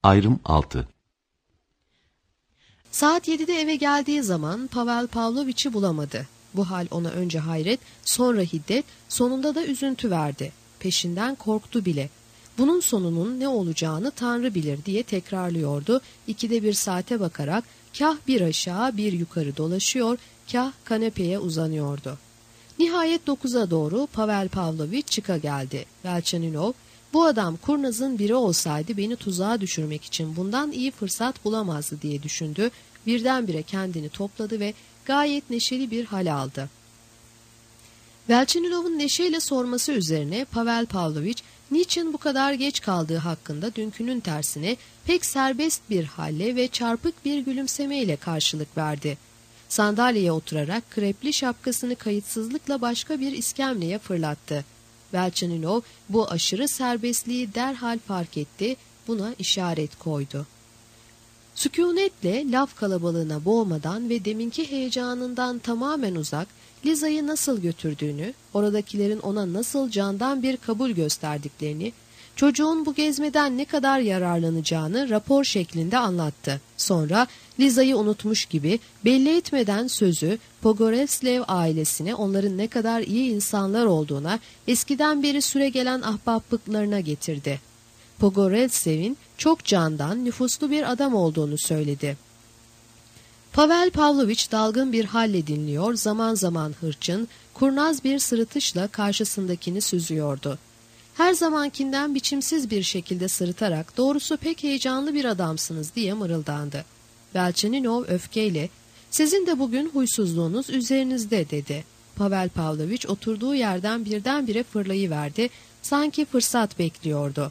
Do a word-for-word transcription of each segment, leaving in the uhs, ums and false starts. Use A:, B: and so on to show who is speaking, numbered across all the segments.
A: Ayrım altı.
B: Saat yedide eve geldiği zaman Pavel Pavloviç'i bulamadı. Bu hal ona önce hayret, sonra hiddet, sonunda da üzüntü verdi. Peşinden korktu bile. Bunun sonunun ne olacağını Tanrı bilir diye tekrarlıyordu. İkide bir saate bakarak kah bir aşağı bir yukarı dolaşıyor, kah kanepeye uzanıyordu. Nihayet dokuza doğru Pavel Pavloviç çıka geldi. Velçaninov, bu adam kurnazın biri olsaydı beni tuzağa düşürmek için bundan iyi fırsat bulamazdı diye düşündü. Birdenbire kendini topladı ve gayet neşeli bir hal aldı. Velçaninov'un neşeyle sorması üzerine Pavel Pavloviç, niçin bu kadar geç kaldığı hakkında dünkünün tersine pek serbest bir halle ve çarpık bir gülümsemeyle karşılık verdi. Sandalyeye oturarak krepli şapkasını kayıtsızlıkla başka bir iskemleye fırlattı. Velçaninov bu aşırı serbestliği derhal fark etti, buna işaret koydu. Sükunetle laf kalabalığına boğmadan ve deminki heyecanından tamamen uzak, Liza'yı nasıl götürdüğünü, oradakilerin ona nasıl candan bir kabul gösterdiklerini, çocuğun bu gezmeden ne kadar yararlanacağını rapor şeklinde anlattı. Sonra Liza'yı unutmuş gibi belli etmeden sözü Pogoreltsev ailesine onların ne kadar iyi insanlar olduğuna, eskiden beri süregelen ahbaplıklarına getirdi. Pogoreltsev'in çok candan, nüfuslu bir adam olduğunu söyledi. Pavel Pavloviç dalgın bir halle dinliyor, zaman zaman hırçın, kurnaz bir sırıtışla karşısındakini süzüyordu. Her zamankinden biçimsiz bir şekilde sırıtarak, doğrusu pek heyecanlı bir adamsınız diye mırıldandı. Velçaninov öfkeyle, sizin de bugün huysuzluğunuz üzerinizde dedi. Pavel Pavloviç oturduğu yerden birdenbire fırlayıverdi, sanki fırsat bekliyordu.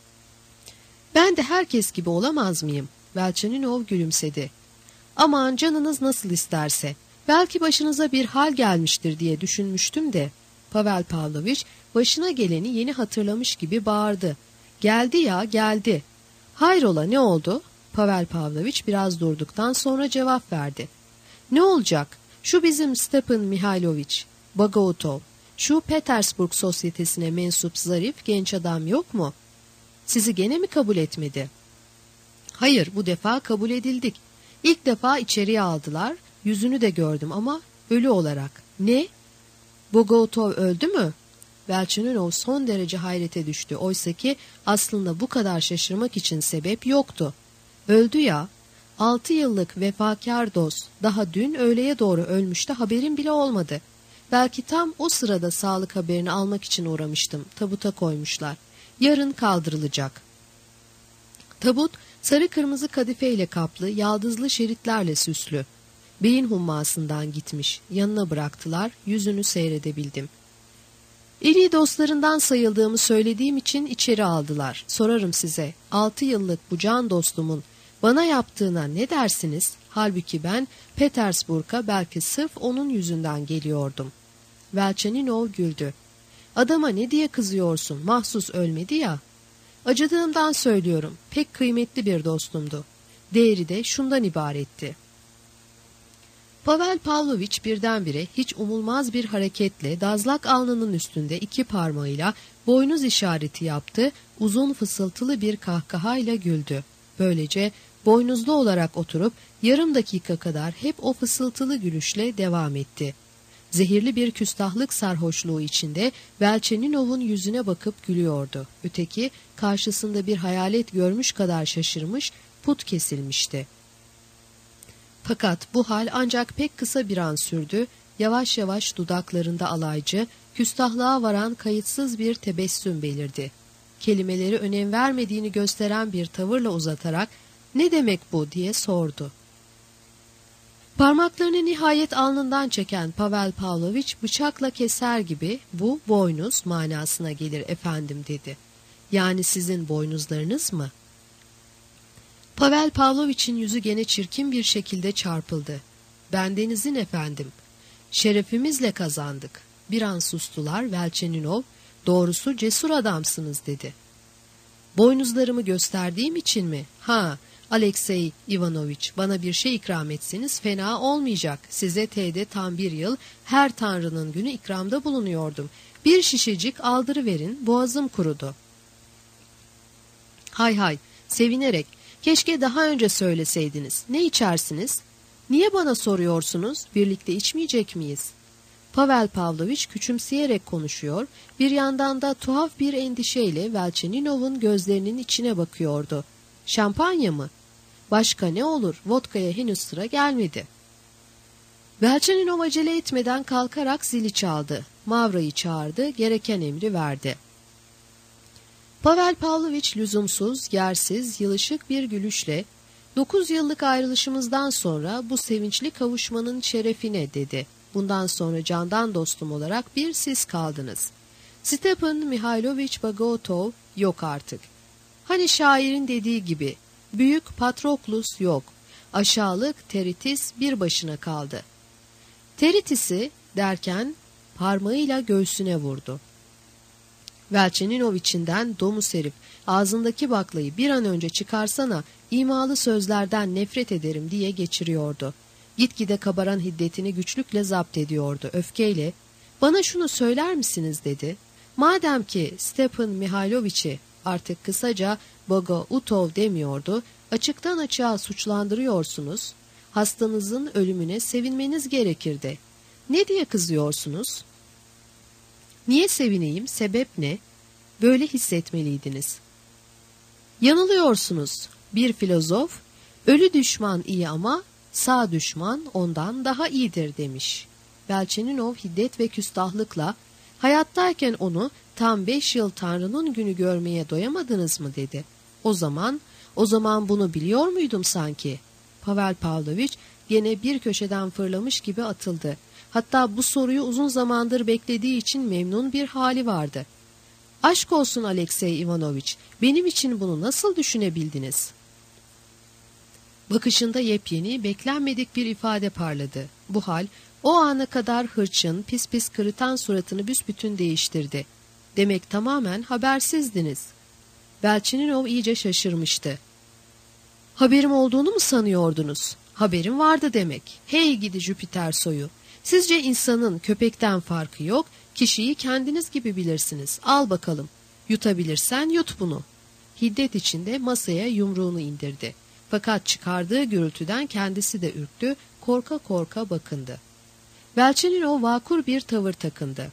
B: Ben de herkes gibi olamaz mıyım? Velçaninov gülümsedi. Aman canınız nasıl isterse, belki başınıza bir hal gelmiştir diye düşünmüştüm de. Pavel Pavloviç başına geleni yeni hatırlamış gibi bağırdı. Geldi ya, geldi. Hayrola, ne oldu? Pavel Pavloviç biraz durduktan sonra cevap verdi. Ne olacak? Şu bizim Stepan Mihailoviç, Bagoutov, şu Petersburg sosyetesine mensup zarif genç adam yok mu? Sizi gene mi kabul etmedi? Hayır, bu defa kabul edildik. İlk defa içeriye aldılar, yüzünü de gördüm ama ölü olarak. Ne? Bagoutov öldü mü? Velçaninov son derece hayrete düştü. Oysaki aslında bu kadar şaşırmak için sebep yoktu. Öldü ya, altı yıllık vefakar dost, daha dün öğleye doğru ölmüştü, haberim bile olmadı. Belki tam o sırada sağlık haberini almak için uğramıştım, tabuta koymuşlar. Yarın kaldırılacak. Tabut, sarı kırmızı kadifeyle kaplı, yaldızlı şeritlerle süslü. Beyin hummasından gitmiş, yanına bıraktılar, yüzünü seyredebildim. İyi dostlarından sayıldığımı söylediğim için içeri aldılar. Sorarım size, altı yıllık bu can dostumun bana yaptığına ne dersiniz? Halbuki ben Petersburg'a belki sırf onun yüzünden geliyordum. Velçaninov güldü. Adama ne diye kızıyorsun, mahsus ölmedi ya. Acıdığımdan söylüyorum, pek kıymetli bir dostumdu. Değeri de şundan ibaretti. Pavel Pavloviç birdenbire hiç umulmaz bir hareketle dazlak alnının üstünde iki parmağıyla boynuz işareti yaptı, uzun fısıltılı bir kahkahayla güldü. Böylece boynuzlu olarak oturup yarım dakika kadar hep o fısıltılı gülüşle devam etti. Zehirli bir küstahlık sarhoşluğu içinde Velçaninov'un yüzüne bakıp gülüyordu. Öteki karşısında bir hayalet görmüş kadar şaşırmış, put kesilmişti. Fakat bu hal ancak pek kısa bir an sürdü, yavaş yavaş dudaklarında alaycı, küstahlığa varan kayıtsız bir tebessüm belirdi. Kelimeleri önem vermediğini gösteren bir tavırla uzatarak, "Ne demek bu?" diye sordu. Parmaklarını nihayet alnından çeken Pavel Pavloviç bıçakla keser gibi, "Bu boynuz manasına gelir efendim," dedi. "Yani sizin boynuzlarınız mı?" Pavel Pavloviç'in yüzü gene çirkin bir şekilde çarpıldı. "Bendenizin efendim. Şerefimizle kazandık." Bir an sustular. Velçaninov, "Doğrusu cesur adamsınız," dedi. "Boynuzlarımı gösterdiğim için mi? Ha, Aleksey Ivanoviç, bana bir şey ikram etseniz fena olmayacak. Size T'de tam bir yıl her tanrının günü ikramda bulunuyordum. Bir şişecik aldırıverin, boğazım kurudu." "Hay hay, sevinerek, Keşke daha önce söyleseydiniz. Ne içersiniz? Niye bana soruyorsunuz? Birlikte içmeyecek miyiz? Pavel Pavlovich küçümseyerek konuşuyor, bir yandan da tuhaf bir endişeyle Velçeninov'un gözlerinin içine bakıyordu. Şampanya mı? Başka ne olur? Vodka'ya henüz sıra gelmedi. Velçeninov acele etmeden kalkarak zili çaldı. Mavra'yı çağırdı, gereken emri verdi. Pavel Pavlovich lüzumsuz, yersiz, yılışık bir gülüşle, "Dokuz yıllık ayrılışımızdan sonra bu sevinçli kavuşmanın şerefine," dedi. "Bundan sonra candan dostum olarak bir siz kaldınız. Stepan Mihailovich Bagotov yok artık. Hani şairin dediği gibi, büyük Patroklus yok. Aşağılık Teritis bir başına kaldı." Teritis'i derken parmağıyla göğsüne vurdu. Velçeninov içinden, "Domuz herif, ağzındaki baklayı bir an önce çıkarsana, imalı sözlerden nefret ederim," diye geçiriyordu. Gitgide kabaran hiddetini güçlükle zapt ediyordu. Öfkeyle, "Bana şunu söyler misiniz?" dedi. "Madem ki Stepan Mihailovich'i, artık kısaca Bogoutov demiyordu, açıktan açığa suçlandırıyorsunuz, hastanızın ölümüne sevinmeniz gerekirdi. Ne diye kızıyorsunuz?" "Niye sevineyim? Sebep ne?" "Böyle hissetmeliydiniz." "Yanılıyorsunuz. Bir filozof, ölü düşman iyi ama sağ düşman ondan daha iyidir," demiş. Velçeninov hiddet ve küstahlıkla, "Hayattayken onu tam beş yıl Tanrı'nın günü görmeye doyamadınız mı?" dedi. "O zaman, o zaman bunu biliyor muydum sanki?" Pavel Pavlovich gene bir köşeden fırlamış gibi atıldı. Hatta bu soruyu uzun zamandır beklediği için memnun bir hali vardı. "Aşk olsun Alexey Ivanovich, benim için bunu nasıl düşünebildiniz?" Bakışında yepyeni, beklenmedik bir ifade parladı. Bu hal, o ana kadar hırçın, pis pis kırıtan suratını büsbütün değiştirdi. "Demek tamamen habersizdiniz." Velçeninov iyice şaşırmıştı. "Haberim olduğunu mu sanıyordunuz?" "Haberim vardı demek. Hey gidi Jüpiter soyu. Sizce insanın köpekten farkı yok, kişiyi kendiniz gibi bilirsiniz. Al bakalım. Yutabilirsen yut bunu." Hiddet içinde masaya yumruğunu indirdi. Fakat çıkardığı gürültüden kendisi de ürktü, korka korka bakındı. Velçeninov vakur bir tavır takındı.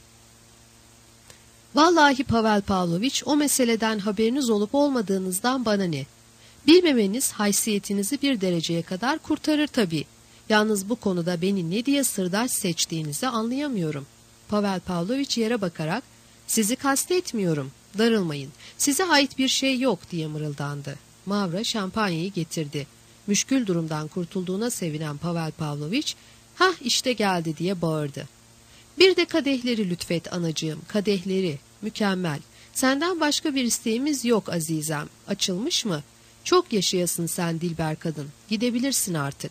B: "Vallahi Pavel Pavlovich, o meseleden haberiniz olup olmadığınızdan bana ne? Bilmemeniz haysiyetinizi bir dereceye kadar kurtarır tabii. Yalnız bu konuda beni ne diye sırdaş seçtiğinizi anlayamıyorum." Pavel Pavlovich yere bakarak, "Sizi kastetmiyorum, darılmayın, size ait bir şey yok," diye mırıldandı. Mavra şampanyayı getirdi. Müşkül durumdan kurtulduğuna sevinen Pavel Pavlovich, "Hah işte geldi," diye bağırdı. "Bir de kadehleri lütfet anacığım, kadehleri, mükemmel. Senden başka bir isteğimiz yok azizem. Açılmış mı? Çok yaşayasın sen dilber kadın, gidebilirsin artık."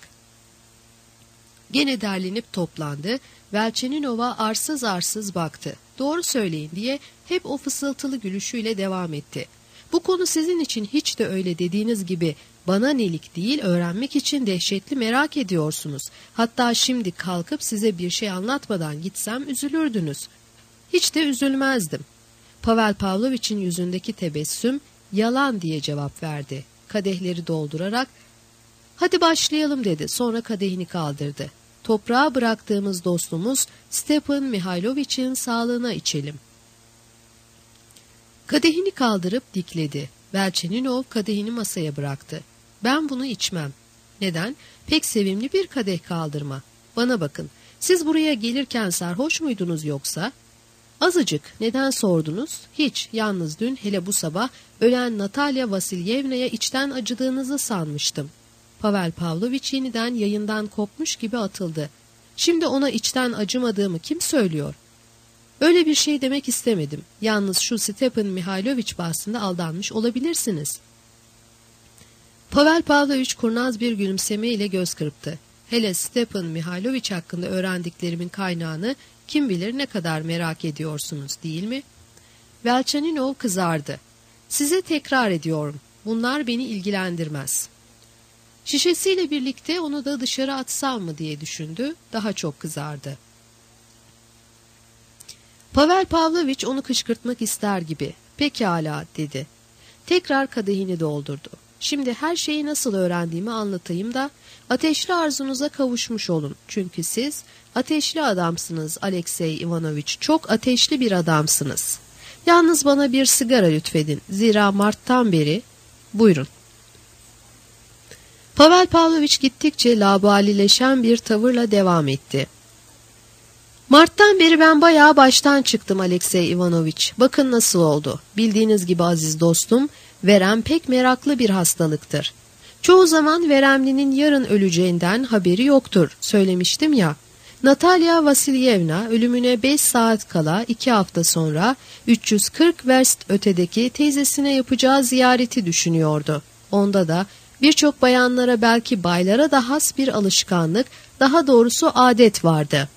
B: Gene derlenip toplandı, Velçeninov'a arsız arsız baktı. "Doğru söyleyin," diye hep o fısıltılı gülüşüyle devam etti. "Bu konu sizin için hiç de öyle dediğiniz gibi bana nelik değil, öğrenmek için dehşetli merak ediyorsunuz. Hatta şimdi kalkıp size bir şey anlatmadan gitsem üzülürdünüz." "Hiç de üzülmezdim." Pavel Pavlovich'in yüzündeki tebessüm, "Yalan," diye cevap verdi. Kadehleri doldurarak, "Hadi başlayalım," dedi. Sonra kadehini kaldırdı. "Toprağa bıraktığımız dostumuz Stepan Mihailovich'in sağlığına içelim." Kadehini kaldırıp dikledi. Velçeninov kadehini masaya bıraktı. "Ben bunu içmem." "Neden? Pek sevimli bir kadeh kaldırma. Bana bakın, siz buraya gelirken sarhoş muydunuz yoksa?" "Azıcık. Neden sordunuz?" "Hiç. Yalnız dün, hele bu sabah ölen Natalya Vasilyevna'ya içten acıdığınızı sanmıştım." Pavel Pavlovich yeniden yayından kopmuş gibi atıldı. "Şimdi ona içten acımadığımı kim söylüyor?" "Öyle bir şey demek istemedim. Yalnız şu Stepan Mihailovich bahsinde aldanmış olabilirsiniz." Pavel Pavlovich kurnaz bir gülümsemeyle göz kırptı. "Hele Stepan Mihailovich hakkında öğrendiklerimin kaynağını kim bilir ne kadar merak ediyorsunuz, değil mi?" Velçeninov kızardı. "Size tekrar ediyorum. Bunlar beni ilgilendirmez." Şişesiyle birlikte onu da dışarı atsam mı diye düşündü. Daha çok kızardı. Pavel Pavlovich onu kışkırtmak ister gibi, "Pekala," dedi. Tekrar kadehini doldurdu. Şimdi her şeyi nasıl öğrendiğimi anlatayım da ateşli arzunuza kavuşmuş olun. Çünkü siz ateşli adamsınız Aleksey Ivanoviç, çok ateşli bir adamsınız. Yalnız bana bir sigara lütfedin. Zira Mart'tan beri... Buyurun. Pavel Pavlovich gittikçe laubalileşen bir tavırla devam etti. Mart'tan beri ben bayağı baştan çıktım Aleksey Ivanoviç. Bakın nasıl oldu. Bildiğiniz gibi aziz dostum, verem pek meraklı bir hastalıktır. Çoğu zaman veremlinin yarın öleceğinden haberi yoktur. Söylemiştim ya. Natalya Vasilyevna ölümüne beş saat kala iki hafta sonra üç yüz kırk verst ötedeki teyzesine yapacağı ziyareti düşünüyordu. Onda da birçok bayanlara, belki baylara da has bir alışkanlık, daha doğrusu adet vardı.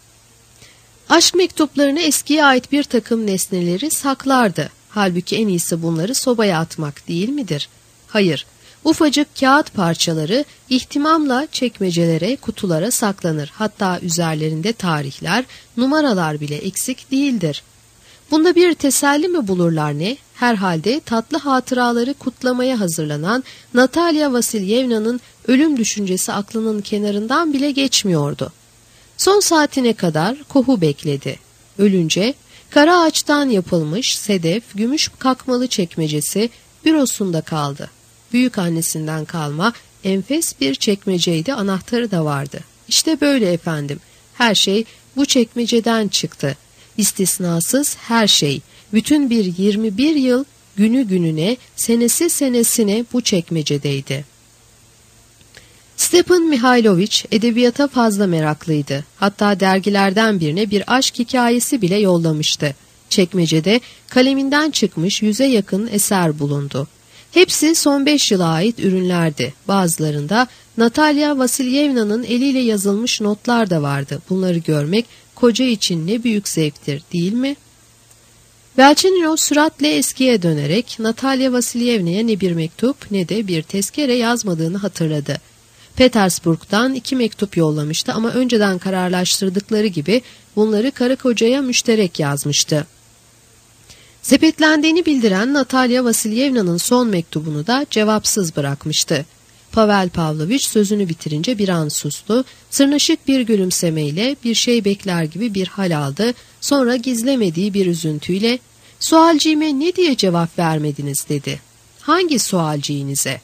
B: Aşk mektuplarını, eskiye ait bir takım nesneleri saklardı. Halbuki en iyisi bunları sobaya atmak değil midir? Hayır, ufacık kağıt parçaları ihtimamla çekmecelere, kutulara saklanır. Hatta üzerlerinde tarihler, numaralar bile eksik değildir. Bunda bir teselli mi bulurlar ne? Herhalde tatlı hatıraları kutlamaya hazırlanan Natalya Vasilyevna'nın ölüm düşüncesi aklının kenarından bile geçmiyordu. Son saatine kadar kohu bekledi. Ölünce kara ağaçtan yapılmış sedef, gümüş kakmalı çekmecesi bürosunda kaldı. Büyük annesinden kalma enfes bir çekmeceydi, anahtarı da vardı. İşte böyle efendim, her şey bu çekmeceden çıktı. İstisnasız her şey, bütün bir yirmi bir yıl günü gününe, senesi senesine bu çekmecedeydi. Stepan Mihailoviç edebiyata fazla meraklıydı. Hatta dergilerden birine bir aşk hikayesi bile yollamıştı. Çekmecede kaleminden çıkmış yüze yakın eser bulundu. Hepsi son beş yıla ait ürünlerdi. Bazılarında Natalya Vasilyevna'nın eliyle yazılmış notlar da vardı. Bunları görmek koca için ne büyük zevktir, değil mi? Velçeninov süratle eskiye dönerek Natalya Vasilyevna'ya ne bir mektup ne de bir tezkere yazmadığını hatırladı. Petersburg'dan iki mektup yollamıştı ama önceden kararlaştırdıkları gibi bunları karı kocaya müşterek yazmıştı. Sepetlendiğini bildiren Natalya Vasilyevna'nın son mektubunu da cevapsız bırakmıştı. Pavel Pavlovich sözünü bitirince bir an sustu, sırnaşık bir gülümsemeyle bir şey bekler gibi bir hal aldı, sonra gizlemediği bir üzüntüyle "Sualciğime ne diye cevap vermediniz?" dedi. "Hangi sualciğinize?"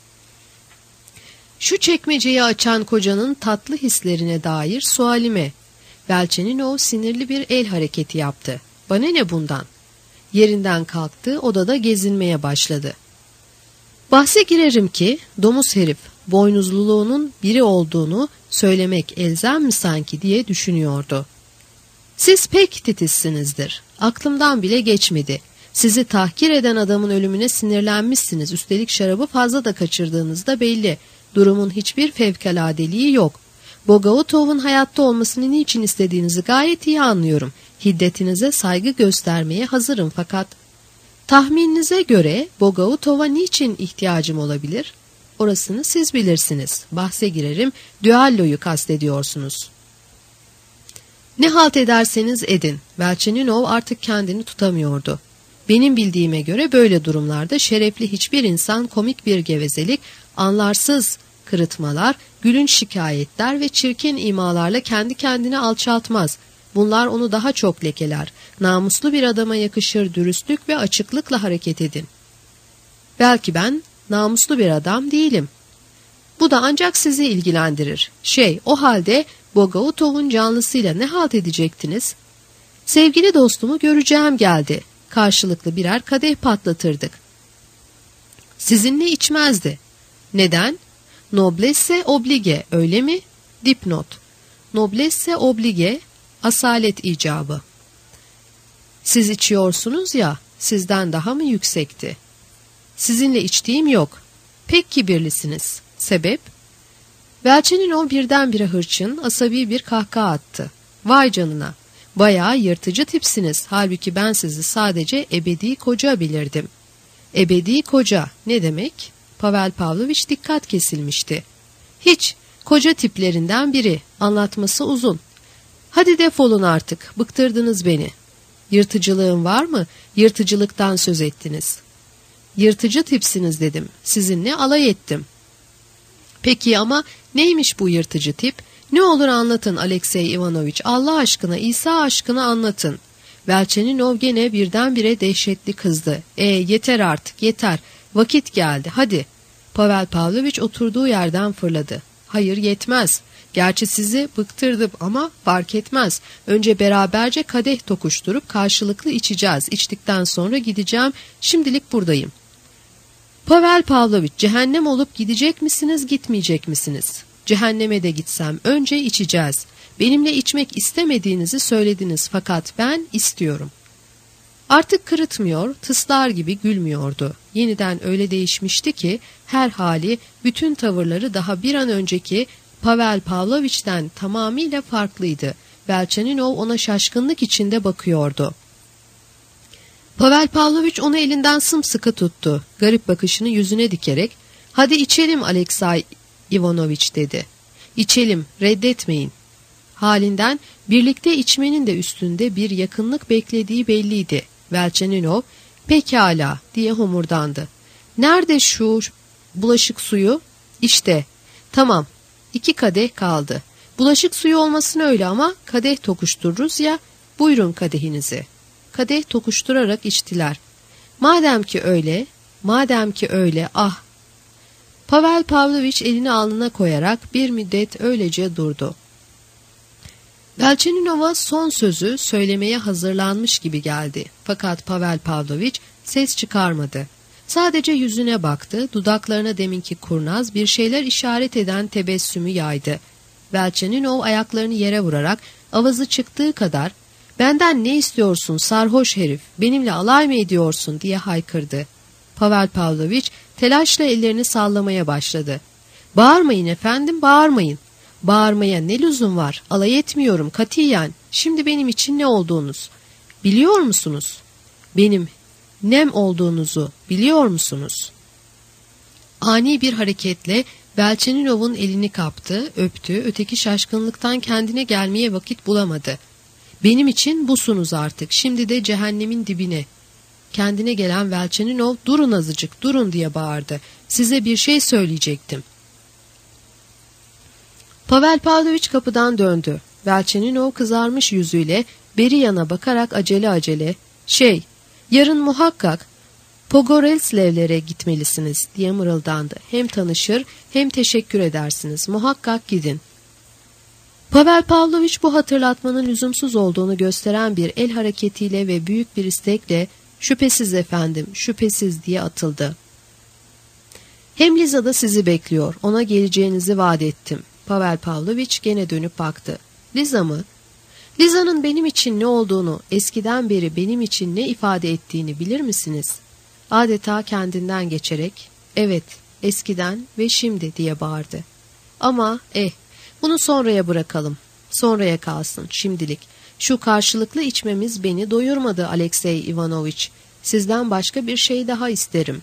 B: "Şu çekmeceyi açan kocanın tatlı hislerine dair sualime." Velçeninov sinirli bir el hareketi yaptı. "Bana ne bundan?" Yerinden kalktı, odada gezinmeye başladı. "Bahse girerim ki domuz herif boynuzluluğunun biri olduğunu söylemek elzem mi sanki diye düşünüyordu. Siz pek titizsinizdir. Aklımdan bile geçmedi. Sizi tahkir eden adamın ölümüne sinirlenmişsiniz. Üstelik şarabı fazla da kaçırdığınız da belli. Durumun hiçbir fevkaladeliği yok. Bogautov'un hayatta olmasını niçin istediğinizi gayet iyi anlıyorum. Hiddetinize saygı göstermeye hazırım fakat tahmininize göre Bogautov'a niçin ihtiyacım olabilir? Orasını siz bilirsiniz. Bahse girerim, düelloyu kastediyorsunuz." "Ne halt ederseniz edin." Velçeninov artık kendini tutamıyordu. "Benim bildiğime göre böyle durumlarda şerefli hiçbir insan komik bir gevezelik, anlarsız kırıtmalar, gülünç şikayetler ve çirkin imalarla kendi kendini alçaltmaz. Bunlar onu daha çok lekeler. Namuslu bir adama yakışır dürüstlük ve açıklıkla hareket edin." "Belki ben namuslu bir adam değilim. Bu da ancak sizi ilgilendirir. Şey, o halde Bogautov'un canlısıyla ne halt edecektiniz?" "Sevgili dostumu göreceğim geldi. Karşılıklı birer kadeh patlatırdık." "Sizinle içmezdi." "Neden?" "Noblesse oblige, öyle mi?" Dipnot: Noblesse oblige, asalet icabı. "Siz içiyorsunuz ya, sizden daha mı yüksekti?" "Sizinle içtiğim yok." "Pek kibirlisiniz. Sebep?" Velçeninov birdenbire hırçın, asabi bir kahkaha attı. "Vay canına, bayağı yırtıcı tipsiniz. Halbuki ben sizi sadece ebedi koca bilirdim." "Ebedi koca ne demek?" Pavel Pavlovich dikkat kesilmişti. "Hiç, koca tiplerinden biri. Anlatması uzun." "Hadi defolun artık, bıktırdınız beni." "Yırtıcılığım var mı? Yırtıcılıktan söz ettiniz." Yırtıcı tipsiniz dedim. Sizinle alay ettim. Peki ama neymiş bu yırtıcı tip? Ne olur anlatın Aleksey Ivanoviç. Allah aşkına, İsa aşkına anlatın. Velçeninov gene birdenbire dehşetli kızdı. E yeter artık, yeter. Vakit geldi, hadi. Pavel Pavlovich oturduğu yerden fırladı. Hayır, yetmez. Gerçi sizi bıktırdım ama fark etmez. Önce beraberce kadeh tokuşturup karşılıklı içeceğiz. İçtikten sonra gideceğim. Şimdilik buradayım. Pavel Pavlovich, cehennem olup gidecek misiniz, gitmeyecek misiniz? Cehenneme de gitsem önce içeceğiz. Benimle içmek istemediğinizi söylediniz fakat ben istiyorum. Artık kırıtmıyor, tıslar gibi gülmüyordu. Yeniden öyle değişmişti ki her hali, bütün tavırları daha bir an önceki Pavel Pavlovich'ten tamamıyla farklıydı. Velçeninov ona şaşkınlık içinde bakıyordu. Pavel Pavlovich onu elinden sımsıkı tuttu. Garip bakışını yüzüne dikerek, "Hadi içelim Aleksey Ivanoviç," dedi. "İçelim, reddetmeyin." Halinden birlikte içmenin de üstünde bir yakınlık beklediği belliydi. Velçeninov, "Pekala," diye homurdandı. "Nerede şu bulaşık suyu?" "İşte." "Tamam, iki kadeh kaldı. Bulaşık suyu olmasın öyle ama kadeh tokuştururuz ya, buyurun kadehinizi." Kadeh tokuşturarak içtiler. "Madem ki öyle, madem ki öyle, ah!" Pavel Pavlovich elini alnına koyarak bir müddet öylece durdu. Velçeninov'a son sözü söylemeye hazırlanmış gibi geldi. Fakat Pavel Pavlovich ses çıkarmadı. Sadece yüzüne baktı, dudaklarına deminki kurnaz bir şeyler işaret eden tebessümü yaydı. Velçeninov ayaklarını yere vurarak avazı çıktığı kadar "Benden ne istiyorsun sarhoş herif, benimle alay mı ediyorsun?" diye haykırdı. Pavel Pavlovich telaşla ellerini sallamaya başladı. "Bağırmayın efendim, bağırmayın. Bağırmaya ne lüzum var? Alay etmiyorum katiyen. Şimdi benim için ne olduğunuz biliyor musunuz? Benim nem olduğunuzu biliyor musunuz?" Ani bir hareketle Velçeninov'un elini kaptı, öptü, öteki şaşkınlıktan kendine gelmeye vakit bulamadı. "Benim için busunuz artık, şimdi de cehennemin dibine." Kendine gelen Velçeninov, "Durun azıcık, durun," diye bağırdı. "Size bir şey söyleyecektim." Pavel Pavlovich kapıdan döndü. Velçeninov kızarmış yüzüyle beri yana bakarak acele acele, "Şey, yarın muhakkak Pogorelslevlere gitmelisiniz," diye mırıldandı. "Hem tanışır hem teşekkür edersiniz. Muhakkak gidin." Pavel Pavlovich bu hatırlatmanın lüzumsuz olduğunu gösteren bir el hareketiyle ve büyük bir istekle, "Şüphesiz efendim, şüphesiz," diye atıldı. "Hem Liza da sizi bekliyor. Ona geleceğinizi vaat ettim." Pavel Pavlovich gene dönüp baktı. "Liza mı? Liza'nın benim için ne olduğunu, eskiden beri benim için ne ifade ettiğini bilir misiniz?" Adeta kendinden geçerek, "Evet, eskiden ve şimdi," diye bağırdı. "Ama eh, bunu sonraya bırakalım. Sonraya kalsın şimdilik. Şu karşılıklı içmemiz beni doyurmadı Aleksey Ivanoviç. Sizden başka bir şey daha isterim."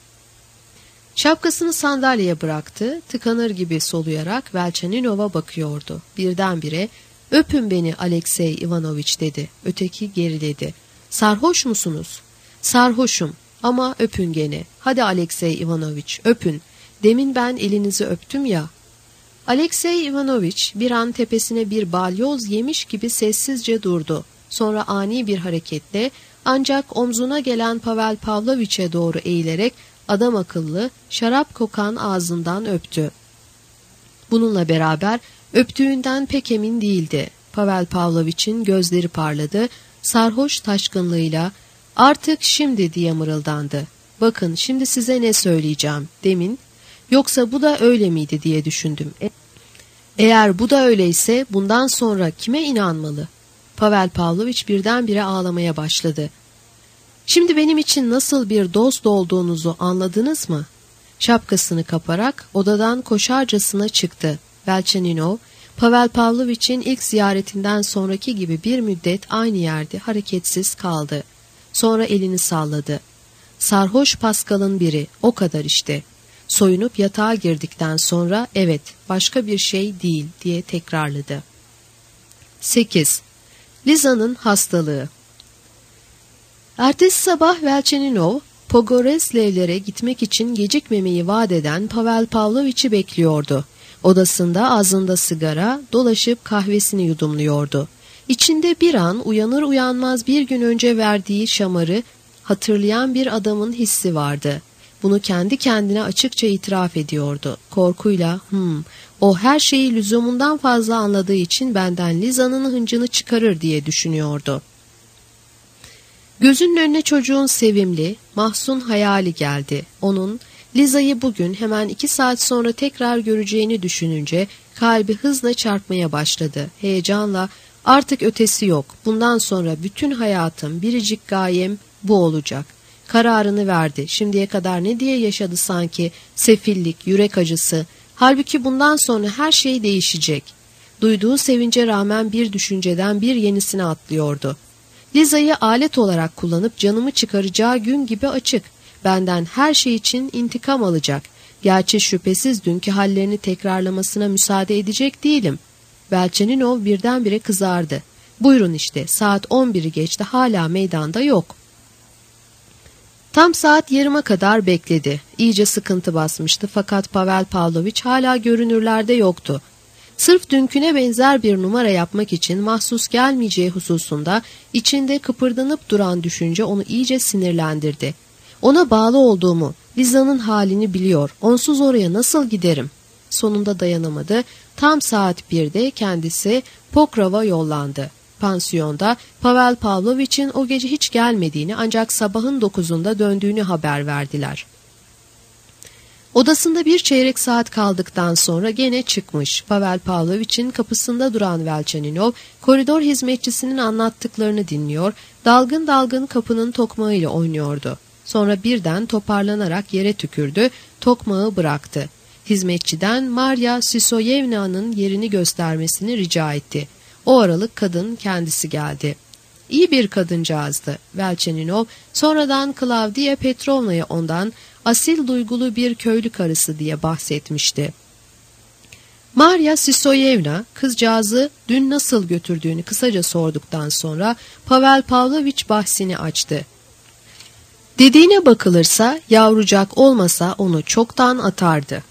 B: Şapkasını sandalyeye bıraktı, tıkanır gibi soluyarak Velçeninov'a bakıyordu. Birdenbire, "Öpün beni Aleksey Ivanoviç," dedi. Öteki geriledi. "Sarhoş musunuz?" "Sarhoşum ama öpün gene. Hadi Aleksey Ivanoviç, öpün. Demin ben elinizi öptüm ya." Aleksey Ivanoviç bir an tepesine bir balyoz yemiş gibi sessizce durdu. Sonra ani bir hareketle, ancak omzuna gelen Pavel Pavloviç'e doğru eğilerek adam akıllı şarap kokan ağzından öptü. Bununla beraber öptüğünden pek emin değildi. Pavel Pavloviç'in gözleri parladı, sarhoş taşkınlığıyla "Artık şimdi," diye mırıldandı. "Bakın şimdi size ne söyleyeceğim. Demin, yoksa bu da öyle miydi diye düşündüm. E Eğer bu da öyleyse bundan sonra kime inanmalı?" Pavel Pavlovich birdenbire ağlamaya başladı. "Şimdi benim için nasıl bir dost olduğunuzu anladınız mı?" Şapkasını kaparak odadan koşarcasına çıktı. Velçeninov, Pavel Pavlovich'in ilk ziyaretinden sonraki gibi bir müddet aynı yerde hareketsiz kaldı. Sonra elini salladı. "Sarhoş Paskal'ın biri, o kadar işte." Soyunup yatağa girdikten sonra, "Evet, başka bir şey değil," diye tekrarladı. sekiz. Liza'nın hastalığı. Ertesi sabah Velçeninov, Pogoreslevlere gitmek için gecikmemeyi vaat eden Pavel Pavloviç'i bekliyordu. Odasında ağzında sigara, dolaşıp kahvesini yudumluyordu. İçinde bir an uyanır uyanmaz bir gün önce verdiği şamarı hatırlayan bir adamın hissi vardı. Bunu kendi kendine açıkça itiraf ediyordu. Korkuyla, hmm, o her şeyi lüzumundan fazla anladığı için benden Liza'nın hıncını çıkarır diye düşünüyordu. Gözünün önüne çocuğun sevimli, mahzun hayali geldi. Onun Liza'yı bugün hemen iki saat sonra tekrar göreceğini düşününce kalbi hızla çarpmaya başladı. Heyecanla, artık ötesi yok. Bundan sonra bütün hayatım, biricik gayem bu olacak. Kararını verdi. Şimdiye kadar ne diye yaşadı sanki? Sefillik, yürek acısı. Halbuki bundan sonra her şey değişecek. Duyduğu sevince rağmen bir düşünceden bir yenisine atlıyordu. Liza'yı alet olarak kullanıp canımı çıkaracağı gün gibi açık. Benden her şey için intikam alacak. Gerçi şüphesiz dünkü hallerini tekrarlamasına müsaade edecek değilim. Velçeninov birdenbire kızardı. Buyurun işte, saat on biri geçti, hala meydanda yok. Tam saat yarıma kadar bekledi. İyice sıkıntı basmıştı fakat Pavel Pavloviç hala görünürlerde yoktu. Sırf dünküne benzer bir numara yapmak için mahsus gelmeyeceği hususunda içinde kıpırdanıp duran düşünce onu iyice sinirlendirdi. Ona bağlı olduğumu, Liza'nın halini biliyor, onsuz oraya nasıl giderim? Sonunda dayanamadı. Tam saat birde kendisi Pokrov'a yollandı. Pansiyonda Pavel Pavloviç'in o gece hiç gelmediğini ancak sabahın dokuzunda döndüğünü haber verdiler. Odasında bir çeyrek saat kaldıktan sonra gene çıkmış. Pavel Pavloviç'in kapısında duran Velçeninov, koridor hizmetçisinin anlattıklarını dinliyor, dalgın dalgın kapının tokmağıyla oynuyordu. Sonra birden toparlanarak yere tükürdü, tokmağı bıraktı. Hizmetçiden Marya Sisoyevna'nın yerini göstermesini rica etti. O aralık kadın kendisi geldi. İyi bir kadıncağızdı. Velçeninov sonradan Klavdiya Petrovna'ya ondan asil duygulu bir köylü karısı diye bahsetmişti. Marya Sisoyevna kızcağızı dün nasıl götürdüğünü kısaca sorduktan sonra Pavel Pavloviç bahsini açtı. Dediğine bakılırsa yavrucak olmasa onu çoktan atardı.